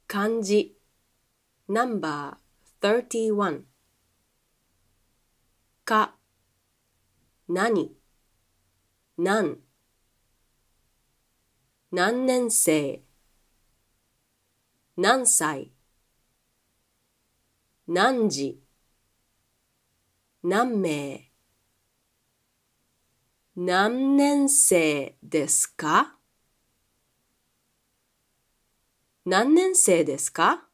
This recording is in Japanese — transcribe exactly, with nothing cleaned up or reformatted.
漢字 ナンバーさんじゅういちか、何、なん、何年生、何歳、何時、何名、何年生ですか？何年生ですか？